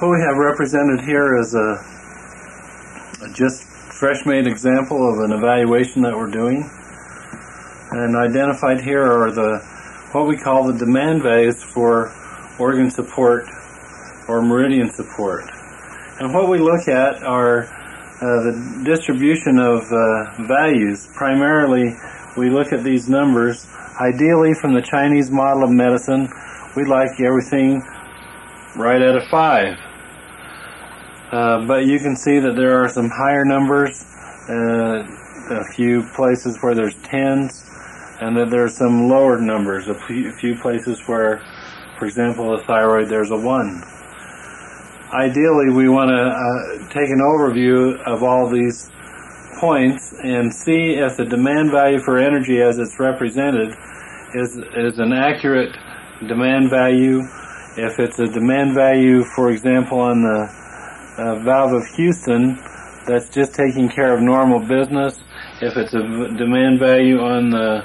What we have represented here is a just fresh-made example of an evaluation that we're doing. And identified here are what we call the demand values for organ support or meridian support. And what we look at are the distribution of values. Primarily, we look at these numbers. Ideally, from the Chinese model of medicine, we like everything right at a 5. But you can see that there are some higher numbers, a few places where there's 10s, and that there are some lower numbers, a few places where, for example, the thyroid, there's a 1. Ideally, we want to take an overview of all these points and see if the demand value for energy as it's represented is an accurate demand value. If it's a demand value, for example, on the valve of Houston, that's just taking care of normal business. If it's a demand value on the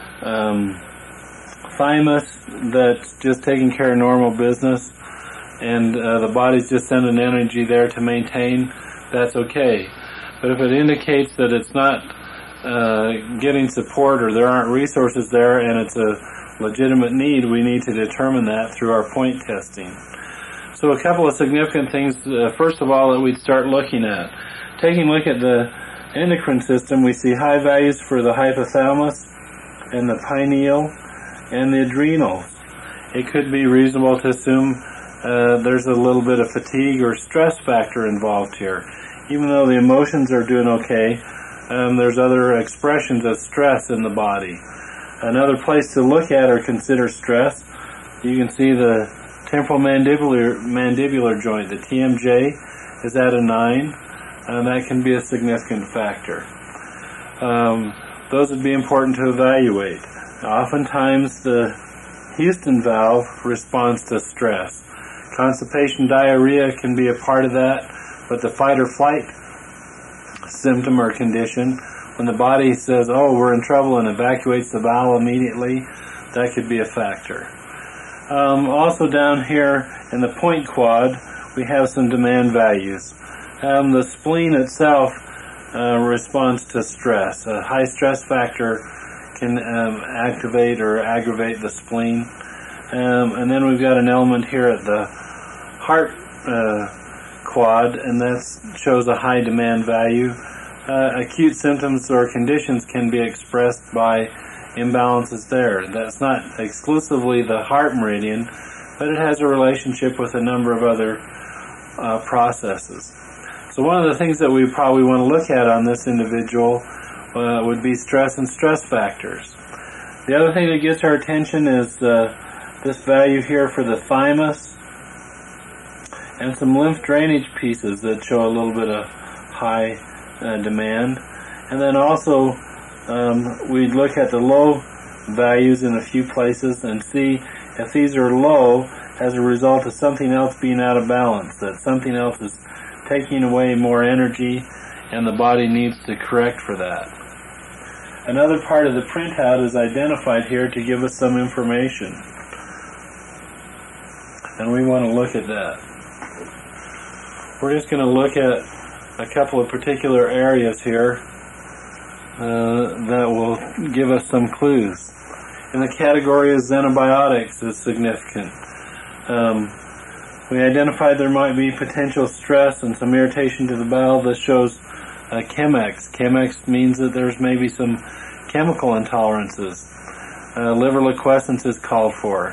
thymus, that's just taking care of normal business, and the body's just sending energy there to maintain, that's okay. But if it indicates that it's not getting support, or there aren't resources there and it's a legitimate need, we need to determine that through our point testing. So a couple of significant things, first of all, that we'd start looking at. Taking a look at the endocrine system, we see high values for the hypothalamus and the pineal and the adrenals. It could be reasonable to assume there's a little bit of fatigue or stress factor involved here. Even though the emotions are doing okay, there's other expressions of stress in the body. Another place to look at or consider stress, you can see the temporal mandibular joint, the TMJ, is at a 9, and that can be a significant factor. Those would be important to evaluate. Oftentimes the Houston valve responds to stress. Constipation, diarrhea can be a part of that, but the fight or flight symptom or condition, when the body says, oh, we're in trouble, and evacuates the bowel immediately, that could be a factor. Also down here in the point quad, we have some demand values. The spleen itself responds to stress. A high stress factor can activate or aggravate the spleen. And then we've got an element here at the heart quad, and that shows a high demand value. Acute symptoms or conditions can be expressed by imbalances there. That's not exclusively the heart meridian, but it has a relationship with a number of other processes. So one of the things that we probably want to look at on this individual would be stress and stress factors. The other thing that gets our attention is this value here for the thymus, and some lymph drainage pieces that show a little bit of high demand. And then also we'd look at the low values in a few places and see if these are low as a result of something else being out of balance, that something else is taking away more energy and the body needs to correct for that. Another part of the printout is identified here to give us some information, and we want to look at that. We're just going to look at a couple of particular areas here that will give us some clues. In the category of xenobiotics is significant. We identified there might be potential stress and some irritation to the bowel. This shows Chemex. Chemex means that there's maybe some chemical intolerances. Liver liquescence is called for.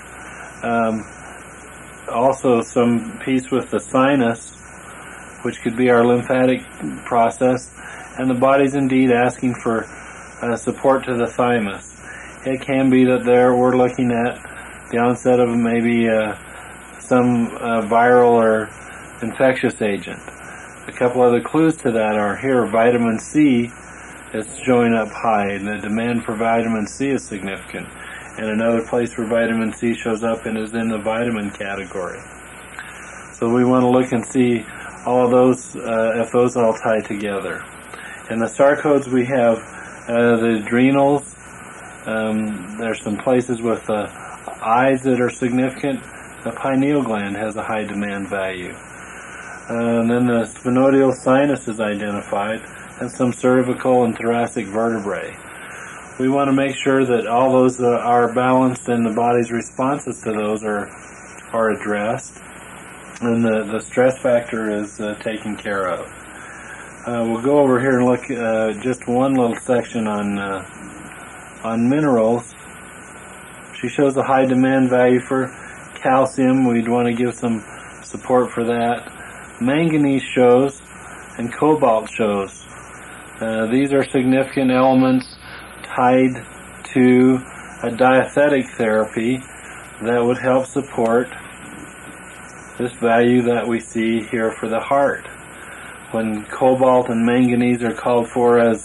Also some piece with the sinus, which could be our lymphatic process, and the body's indeed asking for support to the thymus. It can be that we're looking at the onset of maybe some viral or infectious agent. A couple other clues to that are here. Vitamin C is showing up high, and the demand for vitamin C is significant. And another place where vitamin C shows up and is in the vitamin category. So we want to look and see all of those, if those all tie together. In the star codes we have the adrenals. There's some places with eyes that are significant. The pineal gland has a high demand value. And then the sphenoidal sinus is identified, and some cervical and thoracic vertebrae. We want to make sure that all those are balanced and the body's responses to those are addressed, and the stress factor is taken care of. We'll go over here and look just one little section on minerals. She shows a high demand value for calcium. We'd want to give some support for that. Manganese shows, and cobalt shows. These are significant elements tied to a diathetic therapy that would help support this value that we see here for the heart. When cobalt and manganese are called for as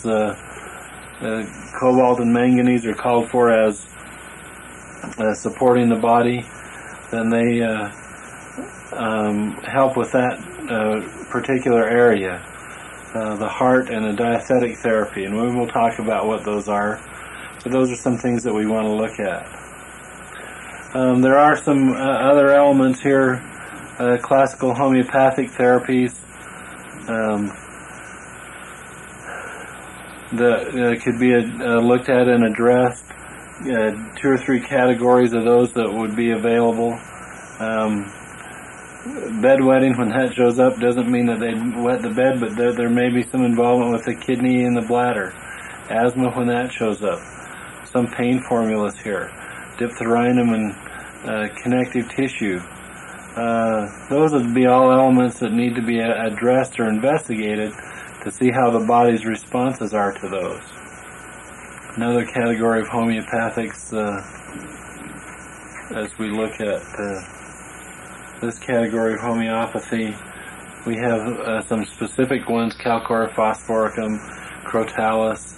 supporting the body, then they help with that particular area, the heart and the diathetic therapy, and we will talk about what those are. But those are some things that we want to look at. There are some other elements here, classical homeopathic therapies that could be looked at and addressed. 2 or 3 categories of those that would be available. Bedwetting, when that shows up, doesn't mean that they wet the bed, but there may be some involvement with the kidney and the bladder. Asthma, when that shows up. Some pain formulas here. Diphtherinum and connective tissue. Those would be all elements that need to be addressed or investigated to see how the body's responses are to those. Another category of homeopathics, as we look at this category of homeopathy, we have some specific ones: Calcora phosphoricum, Crotalis,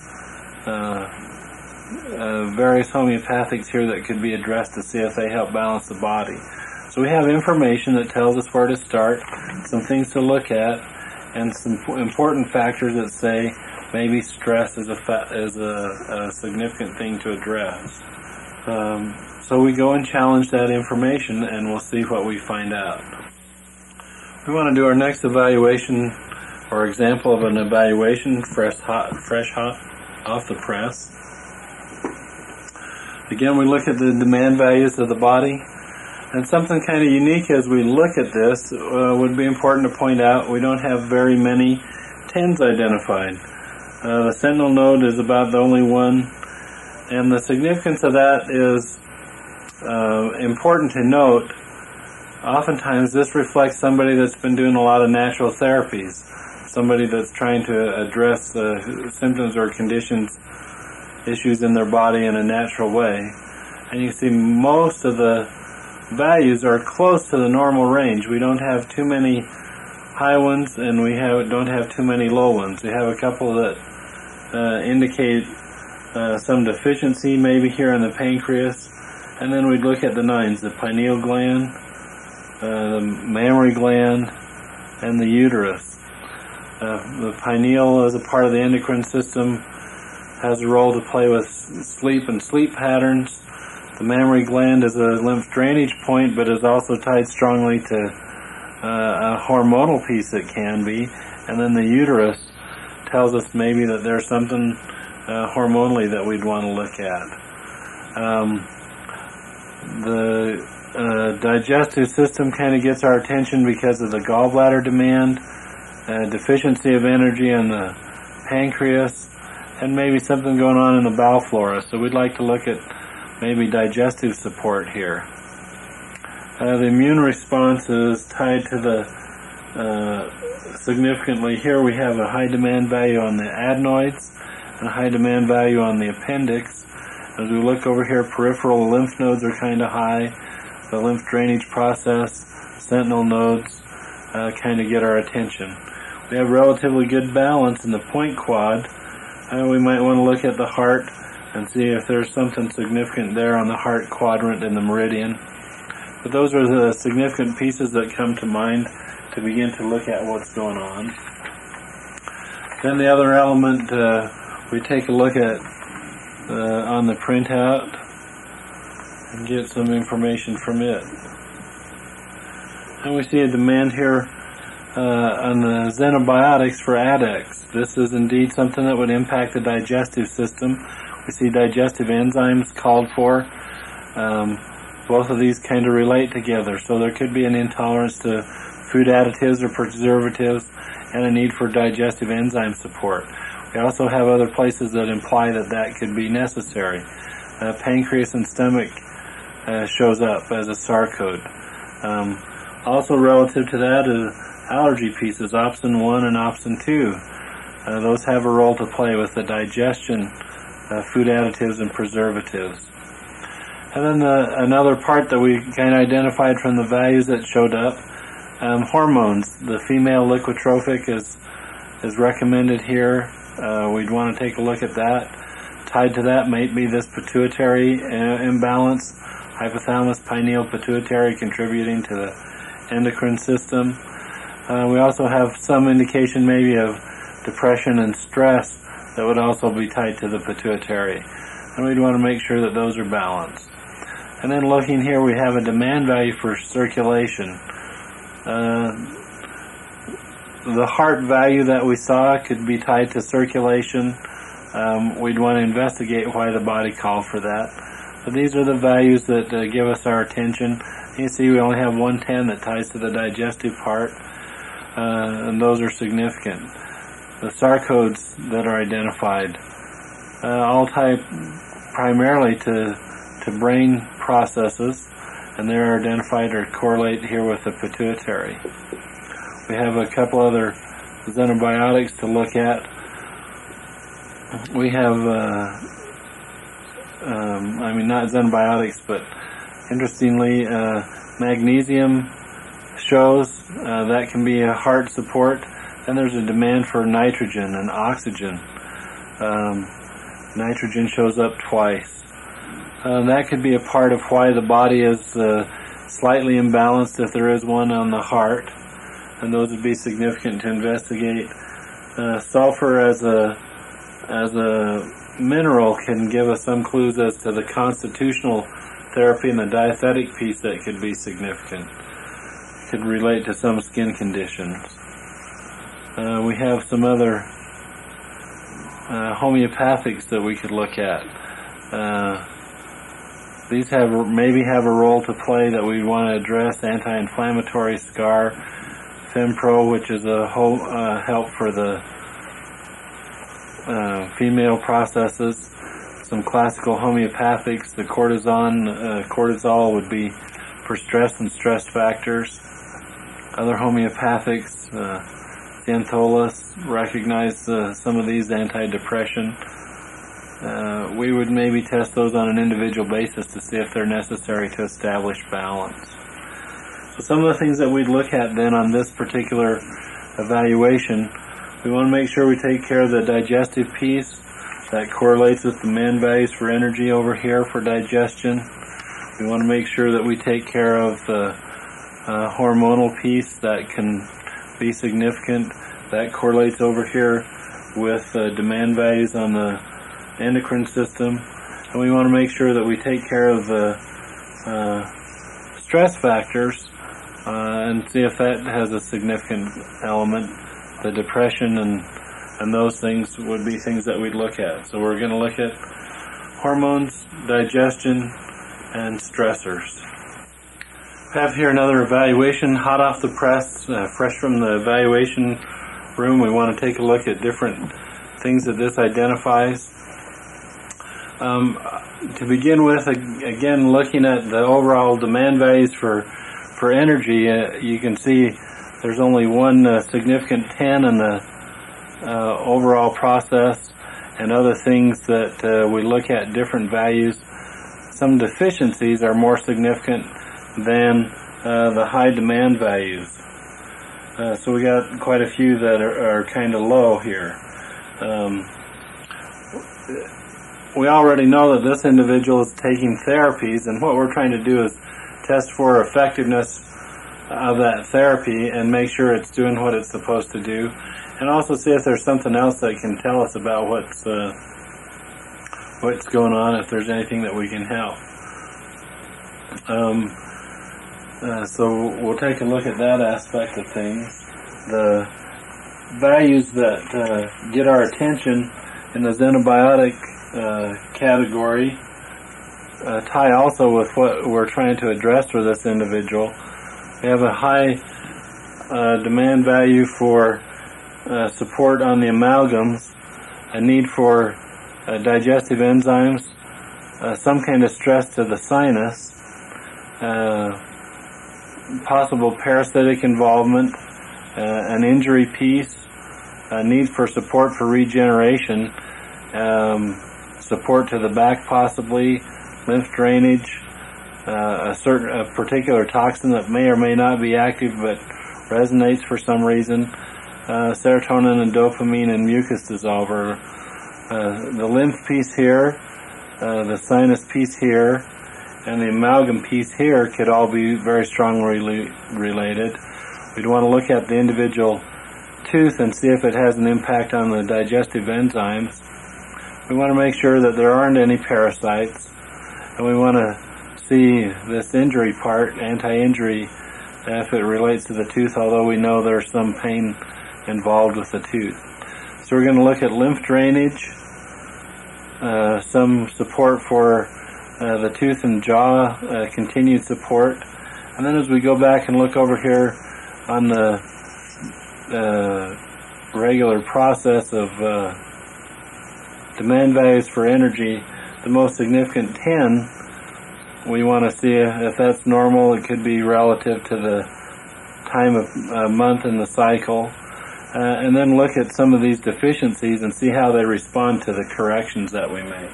various homeopathics here that could be addressed to see if they help balance the body. So we have information that tells us where to start, some things to look at, and some important factors that say maybe stress is a significant thing to address. So we go and challenge that information, and we'll see what we find out. We want to do our next evaluation, or example of an evaluation, fresh hot off the press. Again, we look at the demand values of the body. And something kind of unique as we look at this would be important to point out. We don't have very many 10s identified. The sentinel node is about the only one, and the significance of that is important to note. Oftentimes this reflects somebody that's been doing a lot of natural therapies, somebody that's trying to address the symptoms or conditions, issues in their body in a natural way. And you see most of the values are close to the normal range. We don't have too many high ones, and we don't have too many low ones. We have a couple that indicate some deficiency maybe here in the pancreas, and then we'd look at the 9s, the pineal gland, the mammary gland, and the uterus. The pineal is a part of the endocrine system, has a role to play with sleep and sleep patterns. The mammary gland is a lymph drainage point, but is also tied strongly to a hormonal piece that can be. And then the uterus tells us maybe that there's something hormonally that we'd want to look at. The digestive system kind of gets our attention because of the gallbladder demand, deficiency of energy in the pancreas, and maybe something going on in the bowel flora. So we'd like to look at maybe digestive support here. The immune response is tied to the, significantly here we have a high demand value on the adenoids and a high demand value on the appendix. As we look over here, peripheral lymph nodes are kind of high. The lymph drainage process, sentinel nodes kind of get our attention. We have relatively good balance in the point quad. We might want to look at the heart and see if there's something significant there on the heart quadrant in the meridian. But those are the significant pieces that come to mind to begin to look at what's going on. Then the other element we take a look at on the printout and get some information from it. And we see a demand here on the xenobiotics for adducts. This is indeed something that would impact the digestive system. We see digestive enzymes called for. Both of these kind of relate together, so there could be an intolerance to food additives or preservatives and a need for digestive enzyme support. We also have other places that imply that that could be necessary. Pancreas and stomach shows up as a sarcode. Also relative to that is allergy pieces, opsin 1 and opsin 2. Those have a role to play with the digestion, food additives and preservatives. And then another part that we kind of identified from the values that showed up, hormones. The female leukotropic is recommended here. We'd want to take a look at that. Tied to that might be this pituitary imbalance, hypothalamus pineal pituitary contributing to the endocrine system. We also have some indication maybe of depression and stress that would also be tied to the pituitary. And we'd want to make sure that those are balanced. And then looking here, we have a demand value for circulation. The heart value that we saw could be tied to circulation. We'd want to investigate why the body called for that. But these are the values that give us our attention. You see we only have 110 that ties to the digestive part, and those are significant. The sarcodes that are identified all tie primarily to brain processes, and they're identified or correlate here with the pituitary. We have a couple other xenobiotics to look at. We have, not xenobiotics, but interestingly, magnesium shows that can be a heart support. Then there's a demand for nitrogen and oxygen. Nitrogen shows up twice. That could be a part of why the body is slightly imbalanced if there is one on the heart, and those would be significant to investigate. Sulfur as a mineral can give us some clues as to the constitutional therapy and the dietetic piece that could be significant. Could relate to some skin conditions. We have some other homeopathics that we could look at. These maybe have a role to play that we want to address. Anti-inflammatory scar, Fempro, which is a help for the female processes. Some classical homeopathics, the cortisol would be for stress and stress factors. Other homeopathics, Xantholus, recognize some of these antidepressant. We would maybe test those on an individual basis to see if they're necessary to establish balance. So some of the things that we'd look at then on this particular evaluation, we want to make sure we take care of the digestive piece. That correlates with demand values for energy over here for digestion. We want to make sure that we take care of the hormonal piece that can be significant. That correlates over here with demand values on the endocrine system, and we want to make sure that we take care of the stress factors and see if that has a significant element. The depression and those things would be things that we'd look at. So we're going to look at hormones, digestion, and stressors. I have here another evaluation, hot off the press, fresh from the evaluation room. We want to take a look at different things that this identifies. To begin with, again, looking at the overall demand values for energy, you can see there's only one significant 10 in the overall process, and other things that we look at different values. Some deficiencies are more significant than the high demand values. So we got quite a few that are kind of low here. We already know that this individual is taking therapies, and what we're trying to do is test for effectiveness of that therapy and make sure it's doing what it's supposed to do, and also see if there's something else that can tell us about what's going on, if there's anything that we can help. So we'll take a look at that aspect of things. the values that get our attention in the xenobiotic category tie also with what we're trying to address for this individual. We have a high demand value for support on the amalgams, a need for digestive enzymes, some kind of stress to the sinus, possible parasitic involvement, an injury piece, a need for support for regeneration, support to the back possibly, lymph drainage, a particular toxin that may or may not be active but resonates for some reason, serotonin and dopamine and mucus dissolver. The lymph piece here, the sinus piece here, and the amalgam piece here could all be very strongly related. We'd want to look at the individual tooth and see if it has an impact on the digestive enzymes. We want to make sure that there aren't any parasites, and we want to see this injury part, anti-injury, if it relates to the tooth, although we know there's some pain involved with the tooth. So we're going to look at lymph drainage, some support for the tooth and jaw, continued support, and then as we go back and look over here on the regular process of demand values for energy, the most significant 10, we want to see if that's normal. It could be relative to the time of month in the cycle, and then look at some of these deficiencies and see how they respond to the corrections that we make.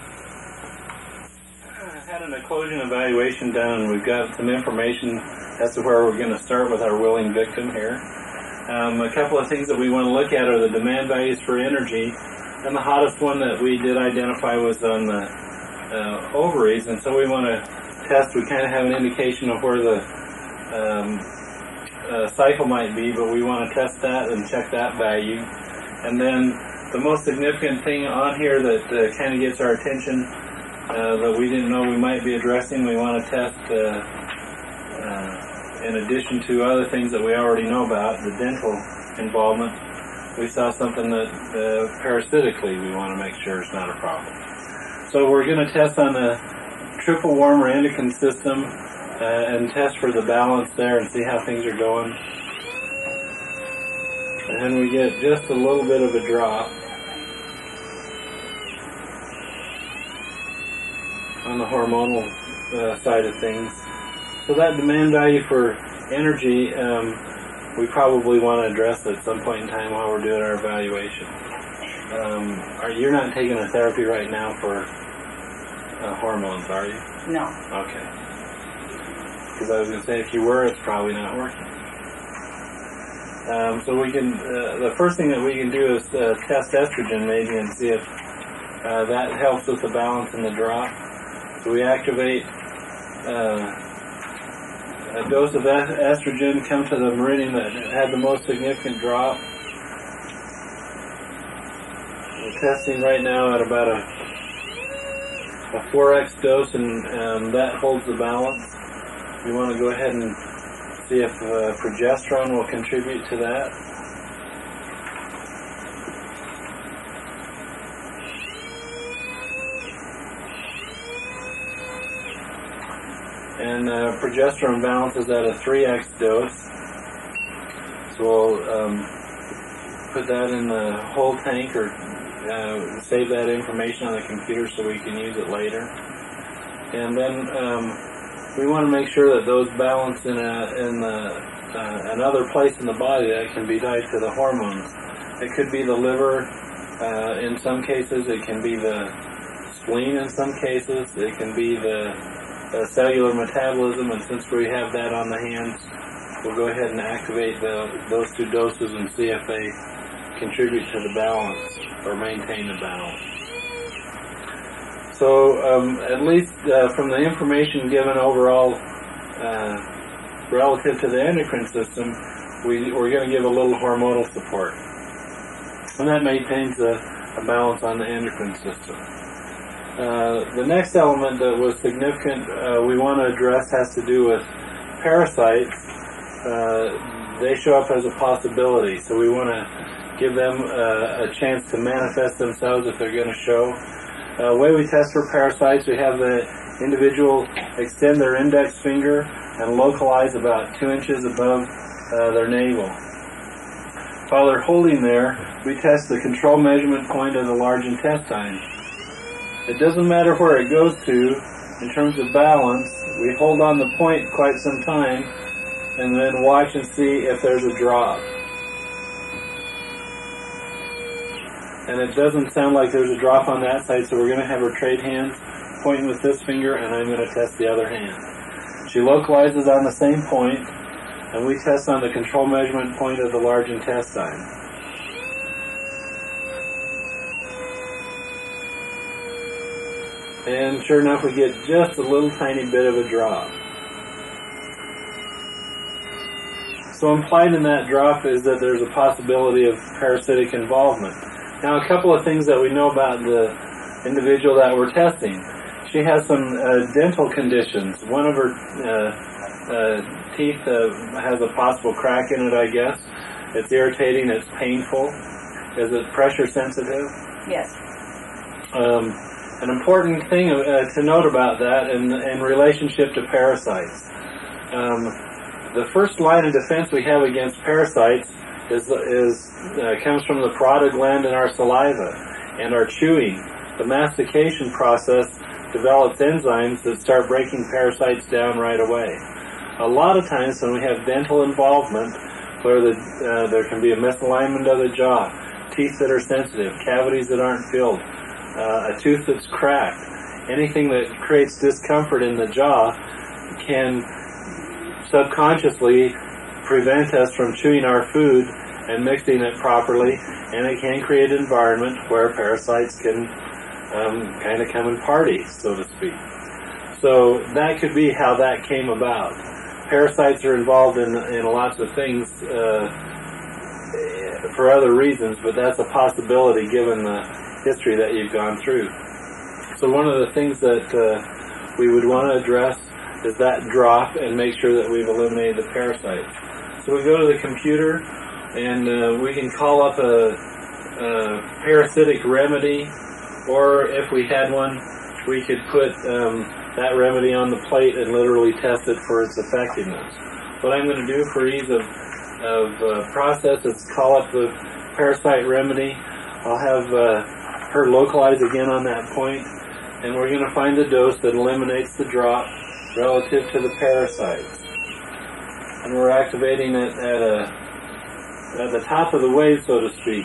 I had an occlusion evaluation done, and we've got some information as to where we're going to start with our willing victim here. A couple of things that we want to look at are the demand values for energy, and the hottest one that we did identify was on the ovaries, and so we want to test. We kind of have an indication of where the cycle might be, but we want to test that and check that value. And then the most significant thing on here that kind of gets our attention that we didn't know we might be addressing, we want to test in addition to other things that we already know about, the dental involvement. We saw something that parasitically we want to make sure is not a problem. So we're going to test on the triple worm or endocrine system and test for the balance there and see how things are going. And then we get just a little bit of a drop on the hormonal side of things. So that demand value for energy, we probably want to address at some point in time while we're doing our evaluation. You're not taking a therapy right now for hormones, are you? No. Okay. Because I was going to say, if you were, it's probably not working. So we can, the first thing that we can do is test estrogen maybe and see if that helps with the balance and the drop. So we activate a dose of estrogen, come to the meridian that had the most significant drop. We're testing right now at about a 4x dose, and that holds the balance. We want to go ahead and see if progesterone will contribute to that. And progesterone balance is at a 3x dose. So we'll put that in the whole tank, or save that information on the computer so we can use it later. And then we want to make sure that those balance in another place in the body that can be tied to the hormones. It could be the liver in some cases, it can be the spleen in some cases, it can be the cellular metabolism, and since we have that on the hands, we'll go ahead and activate those two doses and see if they contribute to the balance or maintain the balance. So at least from the information given overall relative to the endocrine system, we're going to give a little hormonal support. And that maintains a balance on the endocrine system. The next element that was significant we want to address has to do with parasites. they show up as a possibility. So we want to give them a chance to manifest themselves if they're going to show. The way we test for parasites, we have the individual extend their index finger and localize about 2 inches above their navel. While they're holding there, we test the control measurement point of the large intestine. It doesn't matter where it goes to in terms of balance. We hold on the point quite some time and then watch and see if there's a drop. And it doesn't sound like there's a drop on that side, so we're going to have her trade hands, pointing with this finger, and I'm going to test the other hand. She localizes on the same point, and we test on the control measurement point of the large intestine. And sure enough, we get just a little tiny bit of a drop. So implied in that drop is that there's a possibility of parasitic involvement. Now, a couple of things that we know about the individual that we're testing. She has some dental conditions. One of her teeth has a possible crack in it, I guess. It's irritating, it's painful. Is it pressure sensitive? Yes. An important thing to note about that in relationship to parasites. The first line of defense we have against parasites comes from the parotid gland in our saliva and our chewing. The mastication process develops enzymes that start breaking parasites down right away. A lot of times when we have dental involvement, where there can be a misalignment of the jaw, teeth that are sensitive, cavities that aren't filled, a tooth that's cracked, anything that creates discomfort in the jaw can subconsciously prevent us from chewing our food and mixing it properly, and it can create an environment where parasites can kind of come and party, so to speak. So that could be how that came about. Parasites are involved in lots of things for other reasons, but that's a possibility given the history that you've gone through. So one of the things that we would want to address is that drop and make sure that we've eliminated the parasites. So we go to the computer and we can call up a parasitic remedy, or if we had one, we could put that remedy on the plate and literally test it for its effectiveness. What I'm going to do for ease of process is call up the parasite remedy. I'll have her localize again on that point, and we're going to find the dose that eliminates the drop relative to the parasites. And we're activating it at the top of the wave, so to speak.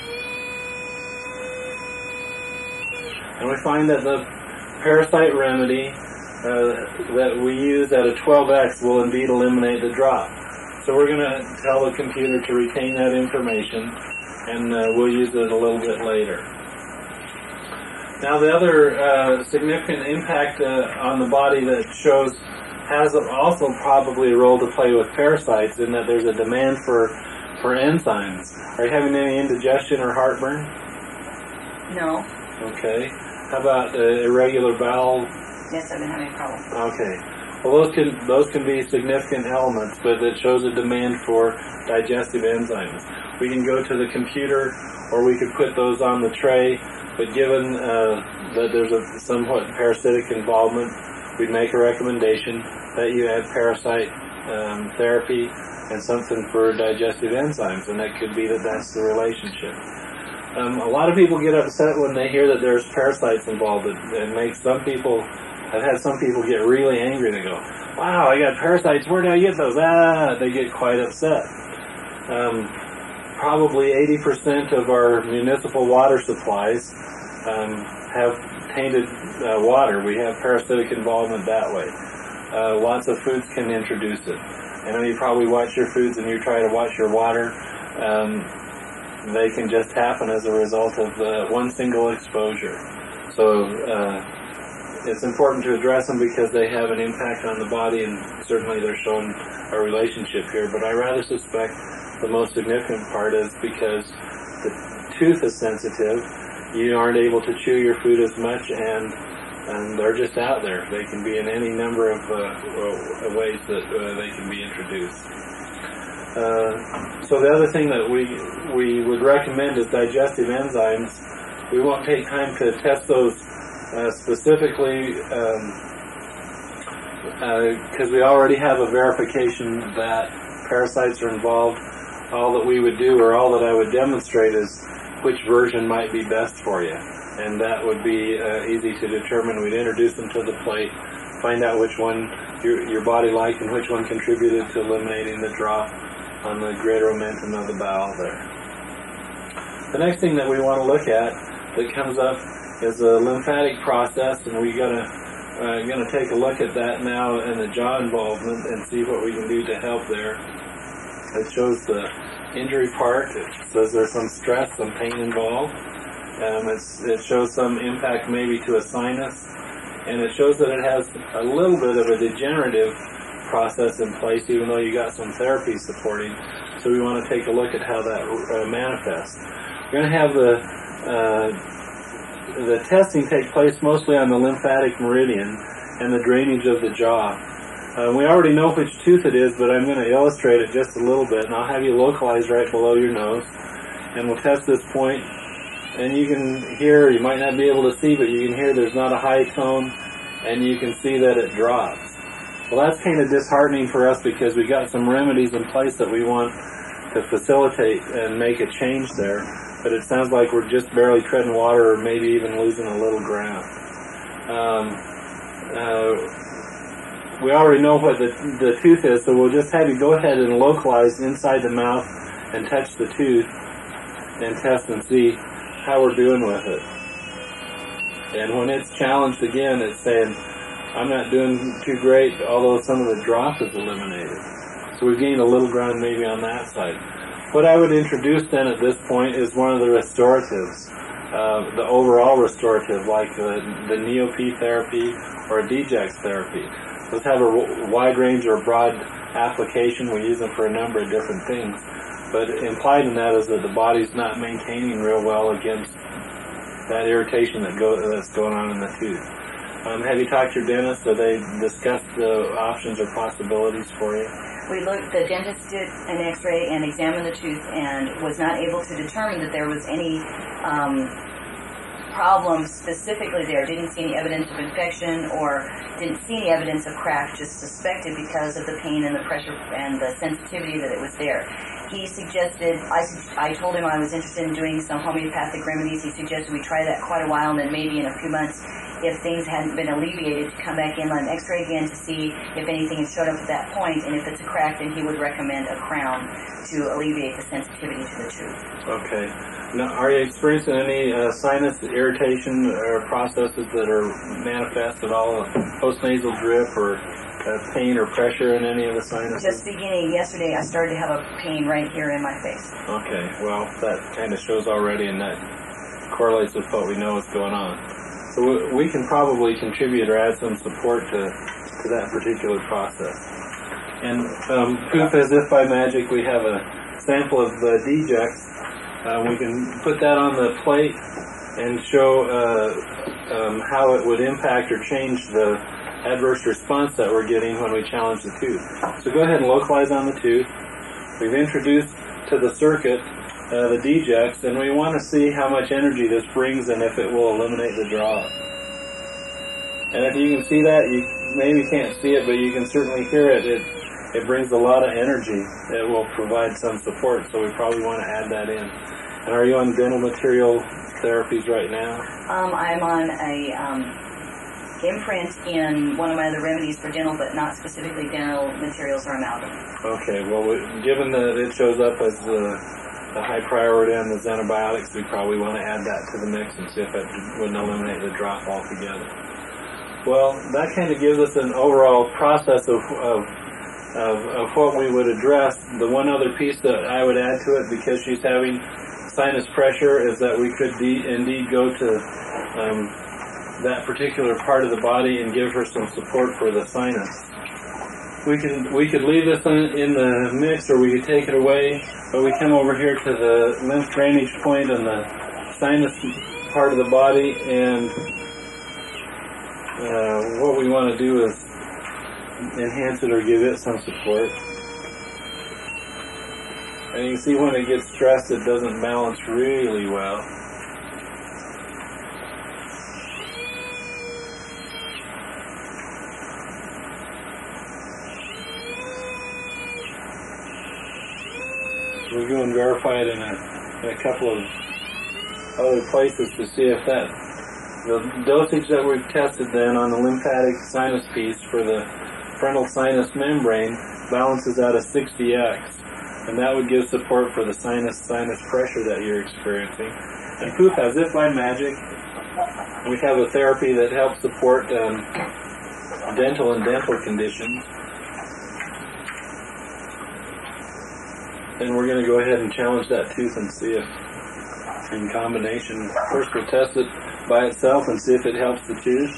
And we find that the parasite remedy that we use at a 12x will indeed eliminate the drop. So we're going to tell the computer to retain that information, and we'll use it a little bit later. Now, the other significant impact on the body that shows has also probably a role to play with parasites, in that there's a demand for enzymes. Are you having any indigestion or heartburn? No. Okay. How about irregular bowel? Yes, I've been having problems. Okay. Well, those can be significant elements, but it shows a demand for digestive enzymes. We can go to the computer, or we could put those on the tray, but given that there's a somewhat parasitic involvement, we'd make a recommendation that you add parasite therapy and something for digestive enzymes, and that could be that that's the relationship. A lot of people get upset when they hear that there's parasites involved. It makes some people, I've had some people get really angry. They go, wow, I got parasites, where did I get those? They get quite upset. Probably 80% of our municipal water supplies have tainted water. We have parasitic involvement that way. Lots of foods can introduce it. I know you probably watch your foods and you try to watch your water. They can just happen as a result of one single exposure. So it's important to address them because they have an impact on the body, and certainly they're showing a relationship here. But I rather suspect the most significant part is because the tooth is sensitive, you aren't able to chew your food as much, and they're just out there. They can be in any number of ways that they can be introduced. So the other thing that we would recommend is digestive enzymes. We won't take time to test those specifically because we already have a verification that parasites are involved. All that we would do, or all that I would demonstrate, is which version might be best for you. And that would be easy to determine. We'd introduce them to the plate, find out which one your body liked and which one contributed to eliminating the drop on the greater omentum of the bowel there. The next thing that we want to look at that comes up is the lymphatic process, and we're gonna take a look at that now in the jaw involvement and see what we can do to help there. It shows the injury part. It says there's some stress, some pain involved. It shows some impact maybe to a sinus, and it shows that it has a little bit of a degenerative process in place, even though you got some therapy supporting. So we want to take a look at how that manifests. We're going to have the testing take place mostly on the lymphatic meridian and the drainage of the jaw. We already know which tooth it is, but I'm going to illustrate it just a little bit, and I'll have you localize right below your nose, and we'll test this point. And you can hear, you might not be able to see, but you can hear there's not a high tone, and you can see that it drops. Well, that's kind of disheartening for us because we got some remedies in place that we want to facilitate and make a change there. But it sounds like we're just barely treading water, or maybe even losing a little ground. We already know what the tooth is, so we'll just have you go ahead and localize inside the mouth and touch the tooth and test and see how we're doing with it. And when it's challenged again, it's saying, I'm not doing too great, although some of the drop is eliminated. So we've gained a little ground maybe on that side. What I would introduce then at this point is one of the restoratives, the overall restorative, like the NeoP therapy or a DJEX therapy. Those have a wide range or broad application. We use them for a number of different things. But implied in that is that the body's not maintaining real well against that irritation that's going on in the tooth. Have you talked to your dentist? Have they discussed the options or possibilities for you? The dentist did an x-ray and examined the tooth and was not able to determine that there was any problem specifically there. Didn't see any evidence of infection or didn't see any evidence of crack, just suspected because of the pain and the pressure and the sensitivity that it was there. He suggested, I told him I was interested in doing some homeopathic remedies. He suggested we try that quite a while, and then maybe in a few months, if things hadn't been alleviated, to come back in on an x-ray again to see if anything had showed up at that point, and if it's a crack, then he would recommend a crown to alleviate the sensitivity to the tooth. Okay. Now, are you experiencing any sinus irritation or processes that are manifest at all? Postnasal drip or pain or pressure in any of the sinuses? Just beginning yesterday, I started to have a pain right here in my face. Okay. Well, that kind of shows already, and that correlates with what we know is going on. So we can probably contribute or add some support to that particular process. And poof, as if by magic, we have a sample of DJEX. We can put that on the plate and show how it would impact or change the adverse response that we're getting when we challenge the tooth. So go ahead and localize on the tooth. We've introduced to the circuit the DJEX, and we want to see how much energy this brings and if it will eliminate the drop. And if you can see that, you maybe can't see it, but you can certainly hear it. It brings a lot of energy. It will provide some support, so we probably want to add that in. And are you on dental material therapies right now? I'm on a imprint in one of my other remedies for dental, but not specifically dental materials or amalgam. Okay, well, given that it shows up as the high priority on the xenobiotics, we probably want to add that to the mix and see if it wouldn't eliminate the drop altogether. Well, that kind of gives us an overall process of what we would address. The one other piece that I would add to it, because she's having sinus pressure, is that we could indeed go to that particular part of the body and give her some support for the sinus. We could leave this in the mix, or we could take it away, but we come over here to the lymph drainage point and the sinus part of the body, and what we want to do is enhance it or give it some support. And you can see when it gets stressed, it doesn't balance really well. We'll go and verify it in a couple of other places to see if the dosage that we've tested then on the lymphatic sinus piece for the parental sinus membrane balances out at 60x, and that would give support for the sinus pressure that you're experiencing. And poof, as if by magic, we have a therapy that helps support dental and dental conditions. And we're going to go ahead and challenge that tooth and see if, in combination, first we'll test it by itself and see if it helps the tooth.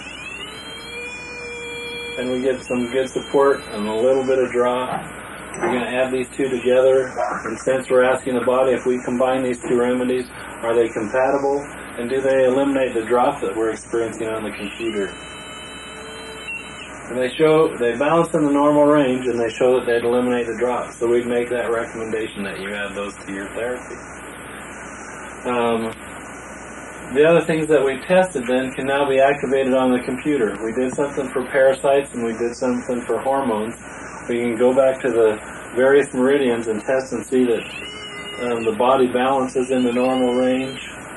And we get some good support and a little bit of draw. We're going to add these two together, and since we're asking the body if we combine these two remedies, are they compatible, and do they eliminate the drop that we're experiencing on the computer? And they balance in the normal range, and they show that they'd eliminate the drop. So we'd make that recommendation that you add those to your therapy. The other things that we tested then can now be activated on the computer. We did something for parasites, and we did something for hormones. We can go back to the various meridians and test and see that the body balances in the normal range,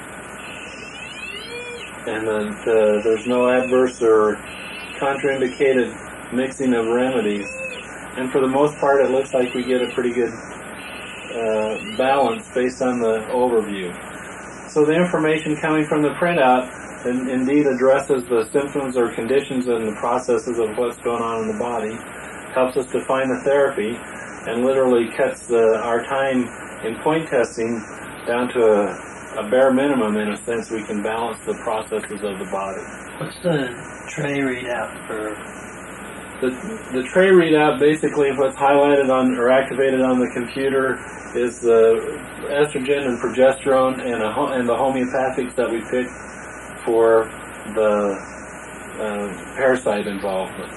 and that there's no adverse or contraindicated mixing of remedies. And for the most part, it looks like we get a pretty good balance based on the overview. So the information coming from the printout indeed addresses the symptoms or conditions and the processes of what's going on in the body, helps us define the therapy, and literally cuts our time in point testing down to a bare minimum. In a sense, we can balance the processes of the body. What's the tray readout for? The tray readout, basically what's highlighted on or activated on the computer is the estrogen and progesterone and the homeopathics that we picked for the parasite involvement.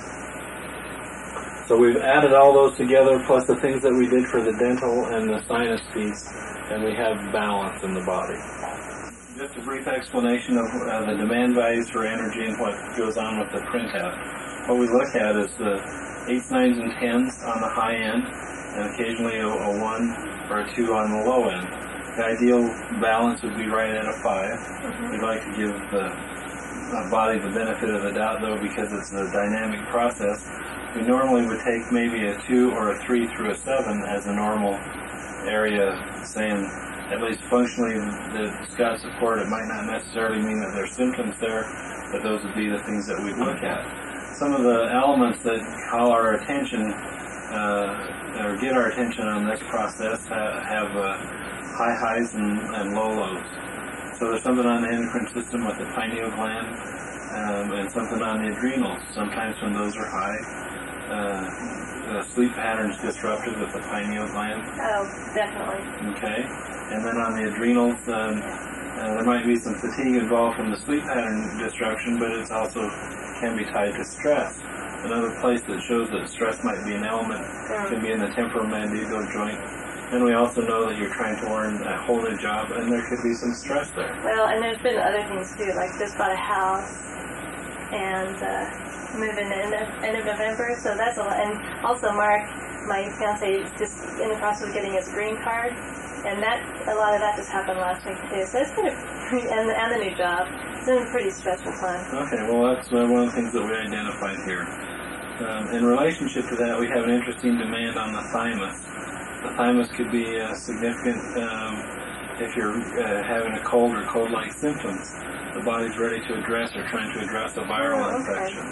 So we've added all those together, plus the things that we did for the dental and the sinus piece, and we have balance in the body. Just a brief explanation of the demand values for energy and what goes on with the printout. What we look at is the 8s, 9s, and 10s on the high end, and occasionally a 1 or a 2 on the low end. The ideal balance would be right at a 5. We'd like to give the body the benefit of the doubt, though, because it's a dynamic process. We normally would take maybe a 2 or a 3 through a 7 as a normal area, saying at least functionally it's got support. It might not necessarily mean that there's symptoms there, but those would be the things that we'd look at. Some of the elements that call our attention or get our attention on this process have high highs and low lows. So there's something on the endocrine system with the pineal gland and something on the adrenals. Sometimes when those are high, the sleep pattern's disrupted with the pineal gland. Oh, definitely. Okay. And then on the adrenals, there might be some fatigue involved from the sleep pattern disruption, but it also can be tied to stress. Another place that shows that stress might be an element can be in the temporomandibular joint. And we also know that you're trying to learn a whole new job, and there could be some stress there. Well, and there's been other things too, like just bought a house and moving in the end of November, so that's a lot. And also Mark, my fiance, is just in the process of getting his green card, and a lot of that just happened last week too. So it's been and the new job. It's been a pretty stressful time. Okay, well that's one of the things that we identified here. In relationship to that, we have an interesting demand on the thymus. The thymus could be significant if you're having a cold or cold-like symptoms. The body's ready to address or trying to address a viral infection.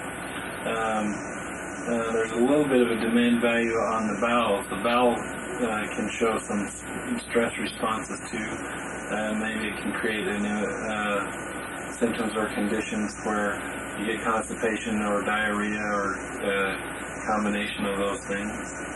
There's a little bit of a demand value on the bowels. The bowel can show some stress responses too. Maybe it can create symptoms or conditions where you get constipation or diarrhea or combination of those things.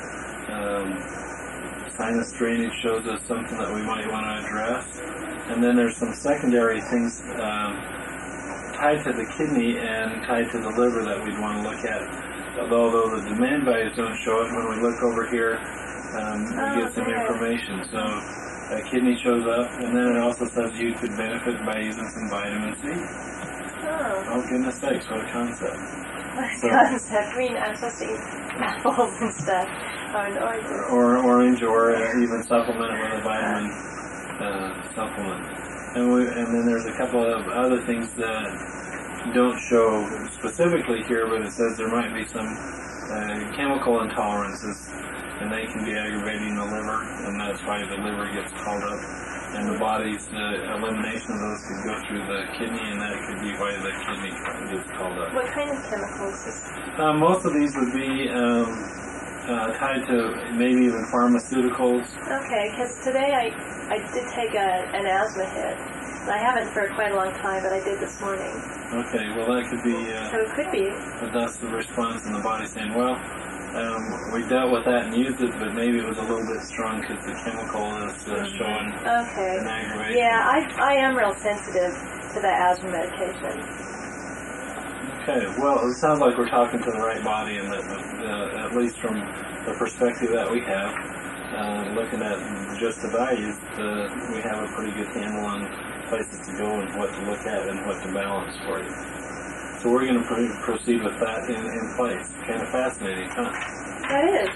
Sinus drainage shows us something that we might want to address. And then there's some secondary things tied to the kidney and tied to the liver that we'd want to look at. Although the demand values don't show it, when we look over here, you get some information. So a kidney shows up, and then it also says you could benefit by using some vitamin C. Oh goodness sakes, what a concept. So, Concept. I mean, I'm supposed to eat apples and stuff, or an orange. or orange, or even supplement it with a vitamin supplement. And then there's a couple of other things that don't show specifically here, but it says there might be some chemical intolerances, and they can be aggravating the liver, and that's why the liver gets called up. And the body's elimination of those could go through the kidney, and that could be why the kidney gets called up. What kind of chemicals? Most of these would be tied to maybe even pharmaceuticals. Okay, because today I did take an asthma hit. I haven't for quite a long time, but I did this morning. Okay, well that could be, So it could be. that's the response in the body saying, well, we dealt with that and used it, but maybe it was a little bit strong because the chemical is showing Okay. an aggravation. Yeah, I am real sensitive to the asthma medication. Okay, well, it sounds like we're talking to the right body, and that at least from the perspective that we have, looking at just the values, we have a pretty good handle on places to go and what to look at and what to balance for you. So we're going to proceed with that in place. Kind of fascinating, huh? That is.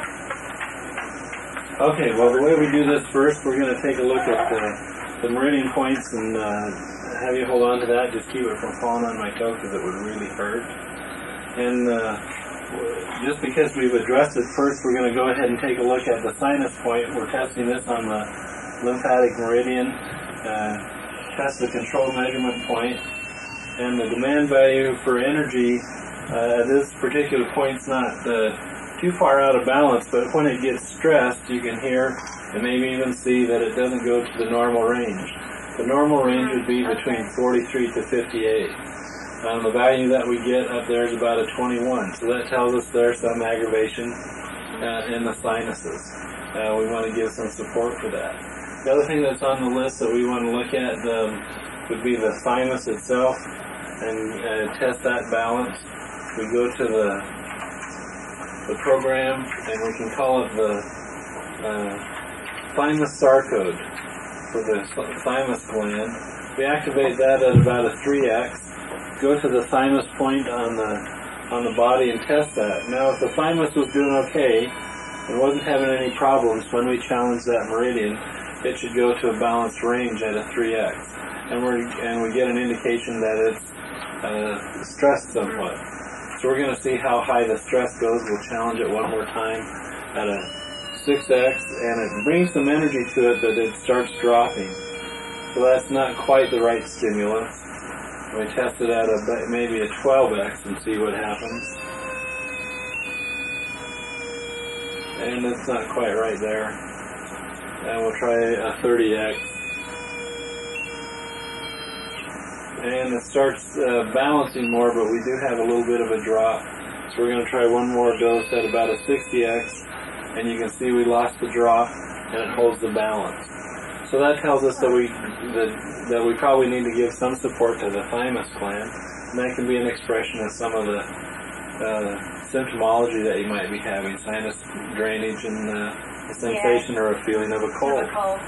Okay, well, the way we do this first, we're going to take a look at the meridian points and have you hold on to that. Just keep it from falling on my toe because it would really hurt. And just because we've addressed it first, we're going to go ahead and take a look at the sinus point. We're testing this on the lymphatic meridian. Test the control measurement point. And the demand value for energy at this particular point's not too far out of balance, but when it gets stressed, you can hear and maybe even see that it doesn't go to the normal range. The normal range would be between 43 to 58. The value that we get up there is about a 21, so that tells us there's some aggravation in the sinuses. We want to give some support for that. The other thing that's on the list that we want to look at would be the thymus itself, and test that balance. We go to the program, and we can call it the thymus sarcode for the thymus gland. We activate that at about a 3x. Go to the thymus point on the body and test that. Now, if the thymus was doing okay and wasn't having any problems when we challenge that meridian, it should go to a balanced range at a 3x. And we get an indication that it's stressed somewhat. So we're going to see how high the stress goes. We'll challenge it one more time at a 6x, and it brings some energy to it, but it starts dropping. So that's not quite the right stimulus. We test it at maybe a 12x and see what happens. And it's not quite right there. And we'll try a 30x. And it starts balancing more, but we do have a little bit of a drop. So we're going to try one more dose at about a 60x, and you can see we lost the drop, and it holds the balance. So that tells us that we probably need to give some support to the thymus gland, and that can be an expression of some of the symptomology that you might be having, sinus drainage and a sensation or a feeling of a cold.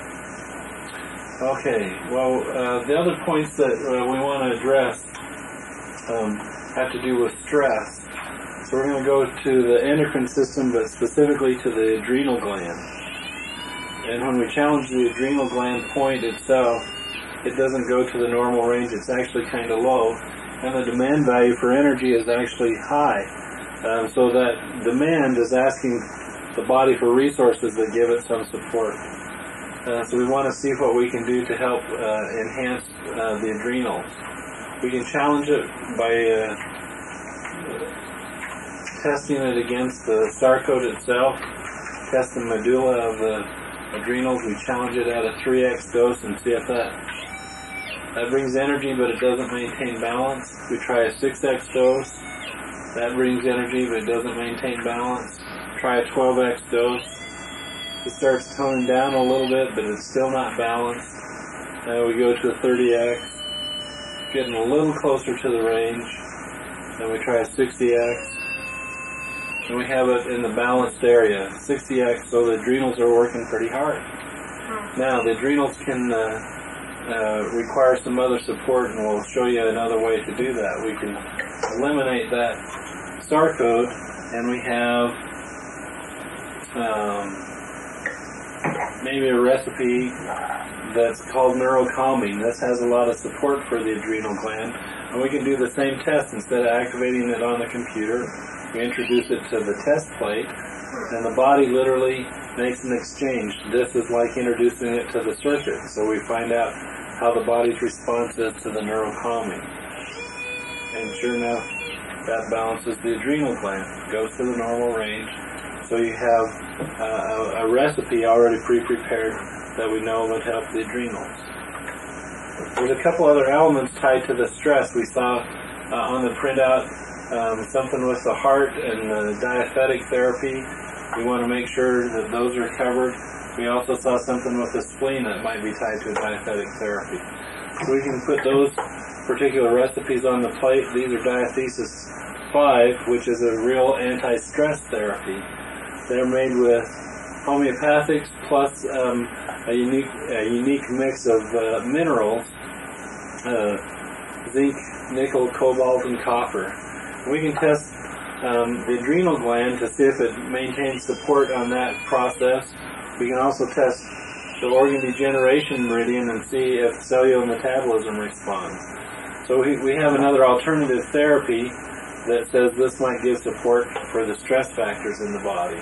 Okay, well, the other points that we want to address have to do with stress. So we're going to go to the endocrine system, but specifically to the adrenal gland. And when we challenge the adrenal gland point itself, it doesn't go to the normal range. It's actually kind of low. And the demand value for energy is actually high. So that demand is asking the body for resources that give it some support. So we want to see what we can do to help enhance the adrenals. We can challenge it by testing it against the sarcode itself, test the medulla of the adrenals. We challenge it at a 3x dose and see if that brings energy, but it doesn't maintain balance. We try a 6x dose. That brings energy, but it doesn't maintain balance. Try a 12x dose. It starts toning down a little bit, but it's still not balanced. We go to a 30x, getting a little closer to the range. Then we try a 60x. and we have it in the balanced area, 60x, so the adrenals are working pretty hard. Now, the adrenals can require some other support, and we'll show you another way to do that. We can eliminate that sarcode, and we have maybe a recipe that's called neurocalming. This has a lot of support for the adrenal gland, and we can do the same test. Instead of activating it on the computer, we introduce it to the test plate, and the body literally makes an exchange. This is like introducing it to the circuit, so we find out how the body's response is to the neurocalming. And sure enough, that balances the adrenal gland, goes to the normal range. So you have a recipe already pre-prepared that we know would help the adrenals. There's a couple other elements tied to the stress. We saw on the printout something with the heart and the diaphetic therapy. We want to make sure that those are covered. We also saw something with the spleen that might be tied to a diaphetic therapy. So we can put those particular recipes on the plate. These are Diathesis 5, which is a real anti-stress therapy. They're made with homeopathics plus a unique mix of minerals, zinc, nickel, cobalt, and copper. We can test the adrenal gland to see if it maintains support on that process. We can also test the organ degeneration meridian and see if cellular metabolism responds. So we have another alternative therapy that says this might give support for the stress factors in the body.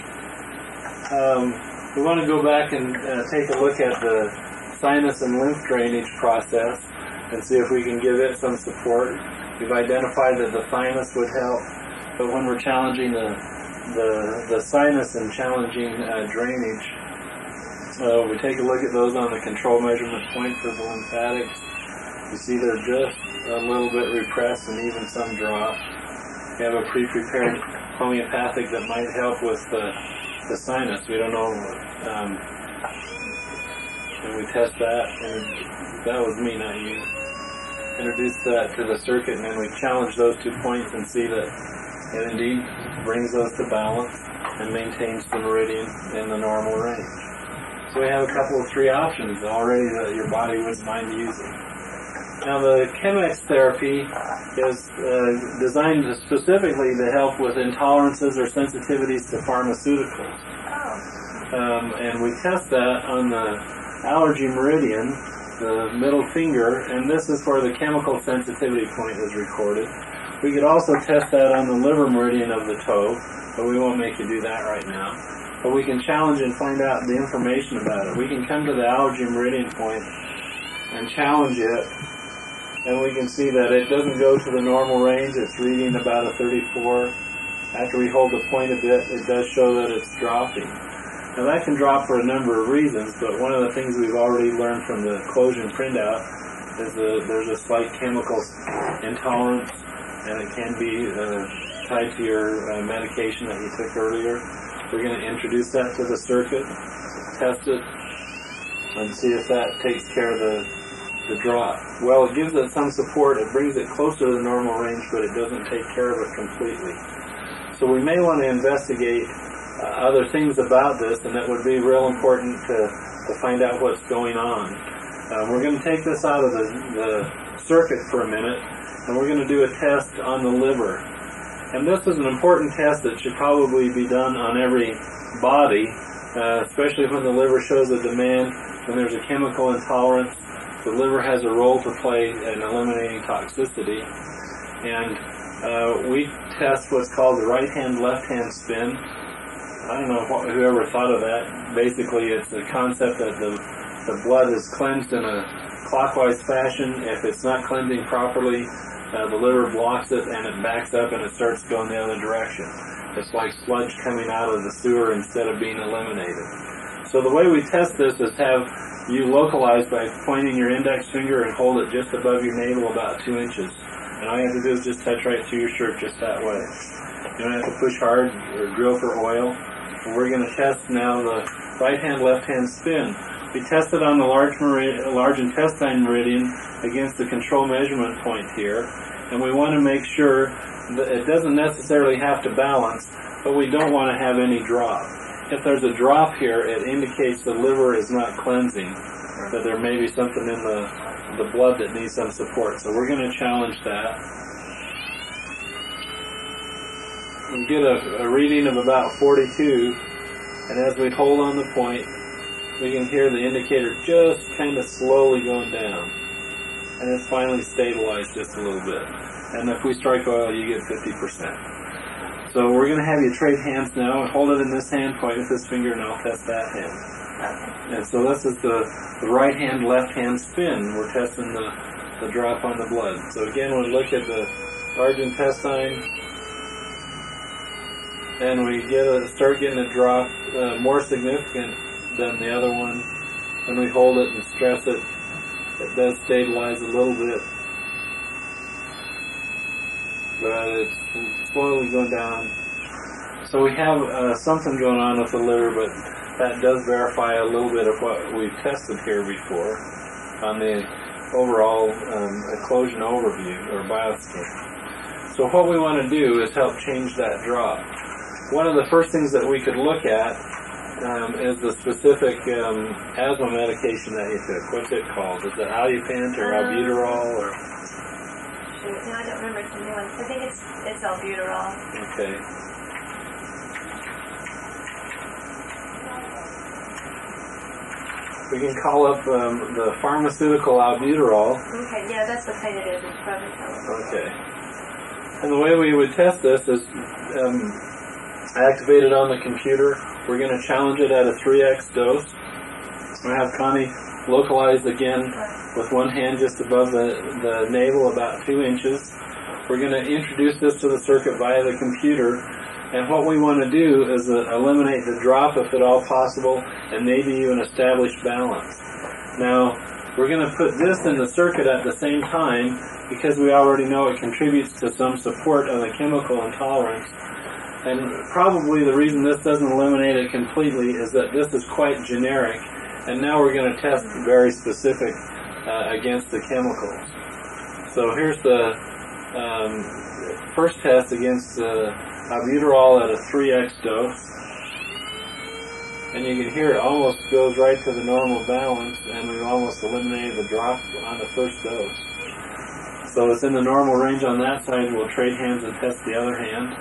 We want to go back and take a look at the sinus and lymph drainage process and see if we can give it some support. We've identified that the thymus would help, but when we're challenging the sinus and challenging drainage, we take a look at those on the control measurement point for the lymphatics. You see they're just a little bit repressed and even some drop. We have a pre-prepared homeopathic that might help with the sinus. We don't know. And we test that, and that was me, not you. Introduce that to the circuit, and then we challenge those 2 points and see that it indeed brings those to balance and maintains the meridian in the normal range. So we have a couple of 3 options already that your body wouldn't mind using. Now the Chemex therapy is designed specifically to help with intolerances or sensitivities to pharmaceuticals. And we test that on the allergy meridian, the middle finger, and this is where the chemical sensitivity point is recorded. We could also test that on the liver meridian of the toe, but we won't make you do that right now. But we can challenge and find out the information about it. We can come to the allergy meridian point and challenge it, and we can see that it doesn't go to the normal range. It's reading about a 34. After we hold the point a bit, it does show that it's dropping. Now that can drop for a number of reasons, but one of the things we've already learned from the Closian printout is there's a slight chemical intolerance, and it can be tied to your medication that you took earlier. We're going to introduce that to the circuit, test it, and see if that takes care of the drop. Well, it gives it some support. It brings it closer to the normal range, but it doesn't take care of it completely. So we may want to investigate other things about this, and it would be real important to find out what's going on. We're going to take this out of the circuit for a minute, and we're going to do a test on the liver. And this is an important test that should probably be done on every body, especially when the liver shows a demand, when there's a chemical intolerance. The liver has a role to play in eliminating toxicity. And we test what's called the right-hand, left-hand spin. I don't know whoever thought of that. Basically, it's the concept that the blood is cleansed in a clockwise fashion. If it's not cleansing properly, the liver blocks it and it backs up and it starts going the other direction. It's like sludge coming out of the sewer instead of being eliminated. So the way we test this is have you localize by pointing your index finger and hold it just above your navel about 2 inches. And all you have to do is just touch right through your shirt just that way. You don't have to push hard or drill for oil. And we're going to test now the right-hand, left-hand spin. We tested on the large intestine meridian against the control measurement point here, and we want to make sure that it doesn't necessarily have to balance, but we don't want to have any drop. If there's a drop here, it indicates the liver is not cleansing, that there may be something in the blood that needs some support. So we're going to challenge that. We get a reading of about 42, and as we hold on the point, we can hear the indicator just kind of slowly going down. And it's finally stabilized just a little bit. And if we strike oil, you get 50%. So we're going to have you trade hands now and hold it in this hand, point with this finger, and I'll test that hand. Okay. And so this is the right hand, left hand spin. We're testing the drop on the blood. So again, we look at the large intestine, and we start getting a drop more significant than the other one. When we hold it and stress it, it does stabilize a little bit, but it's slowly going down. So we have something going on with the liver, but that does verify a little bit of what we've tested here before on the overall occlusion overview or biopsy. So what we want to do is help change that drop. One of the first things that we could look at is the specific asthma medication that you took. What's it called? Is it Alupant or Albuterol or? Shoot, no, I don't remember. It's a new one. I think it's albuterol. Okay. We can call up the pharmaceutical albuterol. Okay, yeah, that's what kind it is. It's probably called. Okay. And the way we would test this is activate it on the computer. We're going to challenge it at a 3x dose. We have Connie localized again with one hand just above the navel, about 2 inches. We're going to introduce this to the circuit via the computer. And what we want to do is eliminate the drop if at all possible, and maybe even establish balance. Now, we're going to put this in the circuit at the same time because we already know it contributes to some support of a chemical intolerance. And probably the reason this doesn't eliminate it completely is that this is quite generic, and now we're going to test very specific against the chemicals. So here's the first test against albuterol at a 3x dose, and you can hear it almost goes right to the normal balance, and we've almost eliminated the drop on the first dose. So it's in the normal range on that side. We'll trade hands and test the other hand.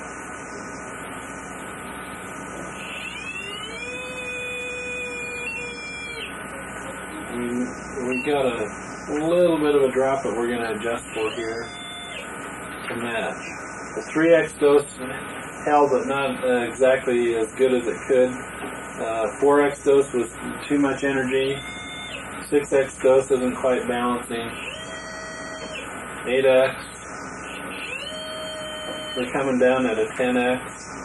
We've got a little bit of a drop that we're going to adjust for here to match. The 3x dose held, but not exactly as good as it could. 4x dose was too much energy. 6x dose isn't quite balancing. 8x. We're coming down at a 10x.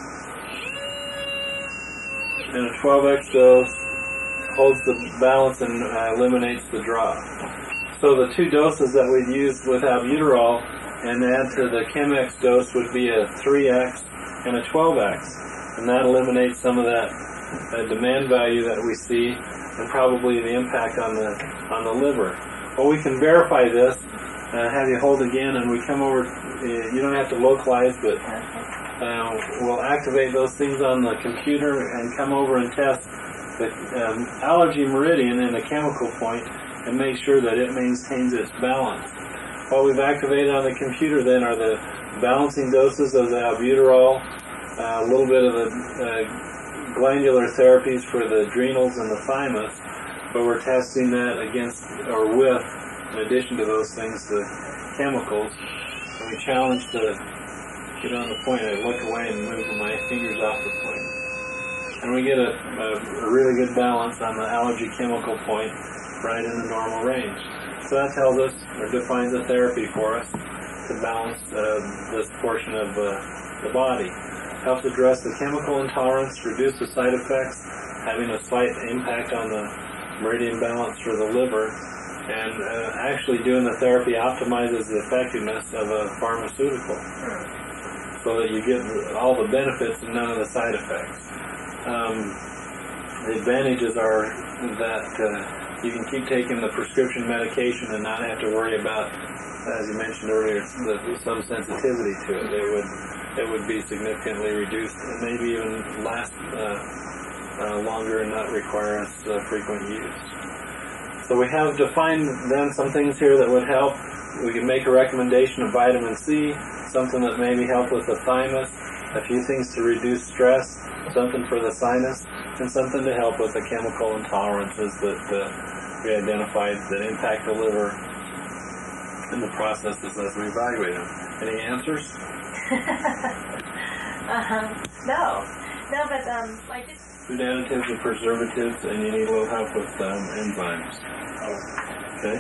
And a 12x dose holds the balance and eliminates the drop. So the two doses that we've used with albuterol and add to the Chemex dose would be a 3x and a 12x, and that eliminates some of that demand value that we see and probably the impact on the liver. Well, we can verify this, have you hold again, and we come over, you don't have to localize, but we'll activate those things on the computer and come over and test the allergy meridian and the chemical point and make sure that it maintains its balance. What we've activated on the computer then are the balancing doses of the albuterol, a little bit of the glandular therapies for the adrenals and the thymus, but we're testing that against or with, in addition to those things, the chemicals. And we challenge to get on the point. I look away and move my fingers off the point. And we get a really good balance on the allergy chemical point right in the normal range. So that tells us, or defines a therapy for us to balance this portion of the body. Helps address the chemical intolerance, reduce the side effects, having a slight impact on the meridian balance for the liver, and actually doing the therapy optimizes the effectiveness of a pharmaceutical so that you get all the benefits and none of the side effects. The advantages are that you can keep taking the prescription medication and not have to worry about, as you mentioned earlier, some sensitivity to it. It would be significantly reduced and maybe even last longer and not require us frequent use. So we have defined then some things here that would help. We can make a recommendation of vitamin C, something that maybe help with the thymus, a few things to reduce stress, something for the sinus, and something to help with the chemical intolerances that we identified that impact the liver and the processes as we evaluate them. Any answers? No, but I just. Food additives and preservatives, and you need a little help with enzymes. Okay?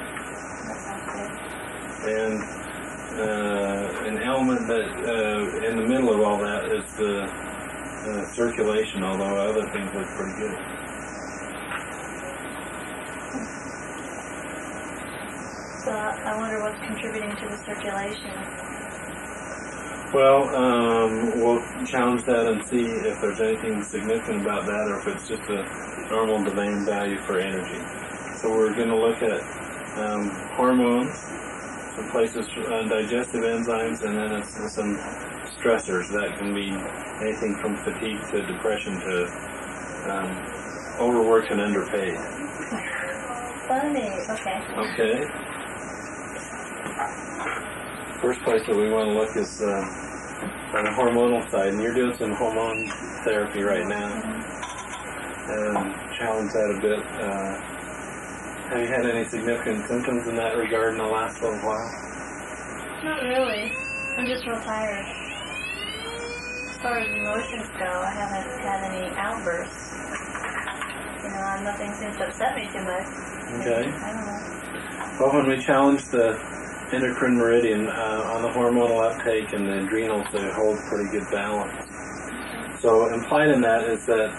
And an element that in the middle of all that is the circulation, although other things look pretty good. So I wonder what's contributing to the circulation. Well, we'll challenge that and see if there's anything significant about that or if it's just a normal demand value for energy. So we're going to look at hormones, some places, digestive enzymes, and then some stressors. That can be anything from fatigue to depression to overworked and underpaid. Funny, okay. Okay. First place that we want to look is on the hormonal side, and you're doing some hormone therapy right now. Challenge that a bit. Have you had any significant symptoms in that regard in the last little while? Not really. I'm just real tired. As far as emotions go, I haven't had any outbursts. Nothing seems to upset me too much. Okay. I don't know. Well, when we challenge the endocrine meridian on the hormonal uptake and the adrenals, they hold pretty good balance. So implied in that is that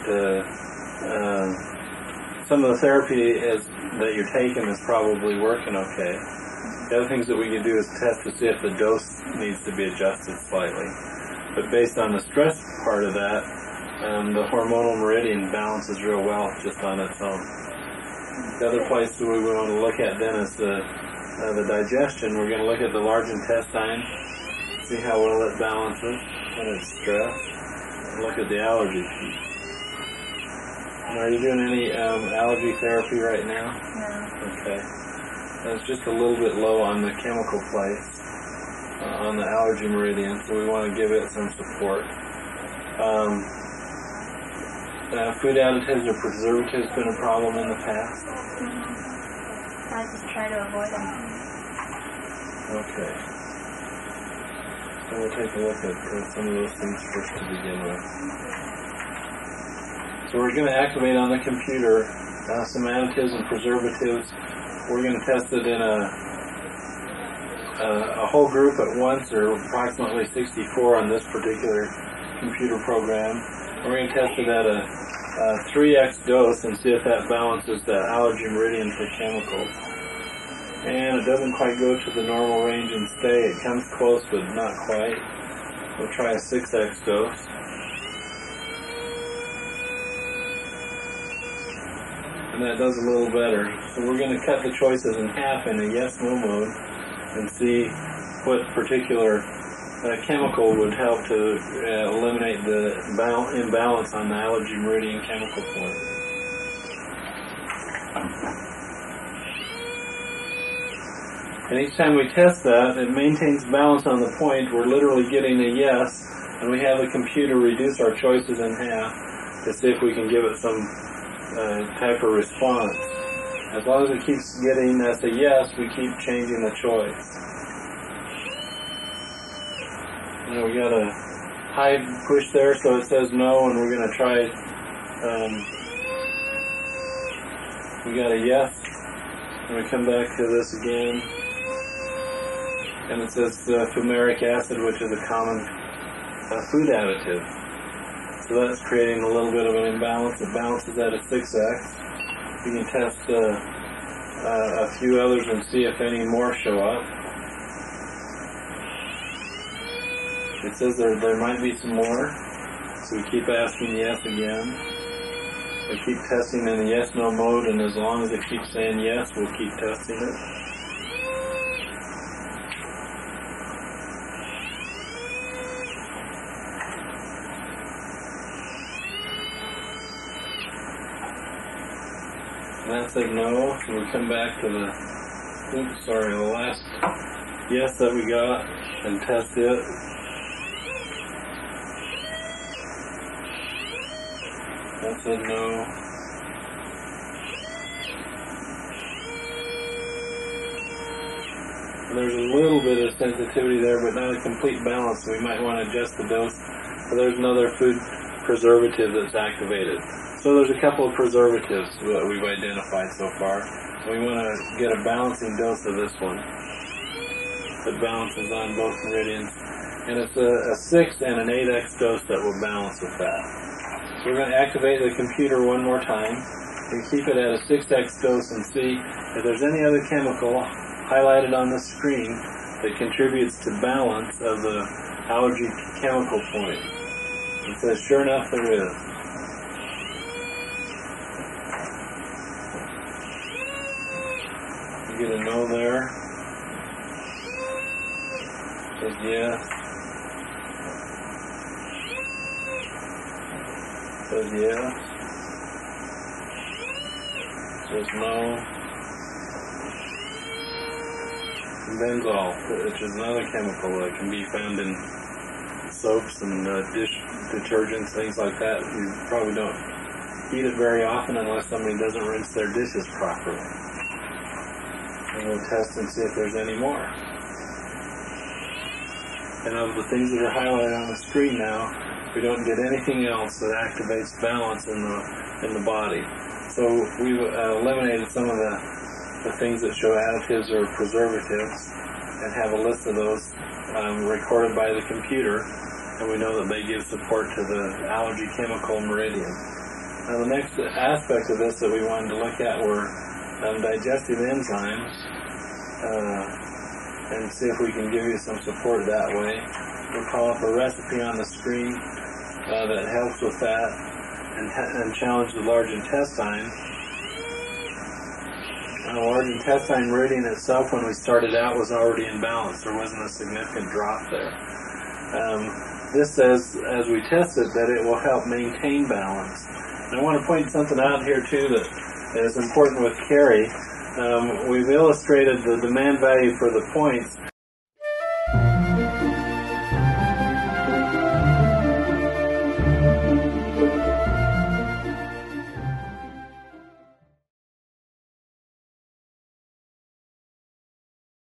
some of the therapy that you're taking is probably working okay. The other things that we can do is test to see if the dose needs to be adjusted slightly. But based on the stress part of that, the hormonal meridian balances real well just on its own. The other place that we want to look at then is the digestion. We're going to look at the large intestine, see how well it balances when it's stressed, and look at the allergy piece. And are you doing any allergy therapy right now? No. Okay. That's just a little bit low on the chemical place, on the allergy meridian, so we want to give it some support. Food additives or preservatives been a problem in the past? Mm-hmm. I just try to avoid them. Okay. So we'll take a look at some of those things first to begin with. So we're going to activate on the computer some additives and preservatives. We're going to test it in a whole group at once, or approximately 64 on this particular computer program. We're going to test it at a 3x dose and see if that balances the allergy meridian for chemicals. And it doesn't quite go to the normal range and stay. It comes close, but not quite. We'll try a 6x dose. And that does a little better. So we're going to cut the choices in half in a yes-no mode and see what particular chemical would help to eliminate the imbalance on the allergy meridian chemical point. And each time we test that, it maintains balance on the point. We're literally getting a yes, and we have the computer reduce our choices in half to see if we can give it some type of response. As long as it keeps getting us a yes, we keep changing the choice. Now we got a high push there, so it says no, and we're going to try, we got a yes, and we come back to this again, and it says fumaric acid, which is a common food additive. So that's creating a little bit of an imbalance. It balances at a 6x. We can test a few others and see if any more show up. It says there might be some more, so we keep asking yes again. We keep testing in the yes/no mode, and as long as it keeps saying yes, we'll keep testing it. And that said no, so we come back to the last yes that we got and test it. That said no. There's a little bit of sensitivity there, but not a complete balance, so we might want to adjust the dose. So there's another food preservative that's activated. So there's a couple of preservatives that we've identified so far. We want to get a balancing dose of this one that balances on both meridians. And it's a 6 and an 8x dose that will balance with that. So we're going to activate the computer one more time. We keep it at a 6x dose and see if there's any other chemical highlighted on the screen that contributes to balance of the allergy chemical point. And so sure enough there is. You get a no there. Says yes. Says yes. Says no. Benzol, which is another chemical that can be found in soaps and dish detergents, things like that. You probably don't eat it very often unless somebody doesn't rinse their dishes properly. And we'll test and see if there's any more. And of the things that are highlighted on the screen now, we don't get anything else that activates balance in the body. So we've eliminated some of the things that show additives or preservatives and have a list of those recorded by the computer, and we know that they give support to the allergy chemical meridian. Now the next aspect of this that we wanted to look at were digestive enzymes and see if we can give you some support that way. We'll call up a recipe on the screen that helps with that and challenge the large intestine. The large intestine meridian itself, when we started out, was already in balance. There wasn't a significant drop there. This says, as we test it, that it will help maintain balance. And I want to point something out here, too, that is important with Carrie. We've illustrated the demand value for the points,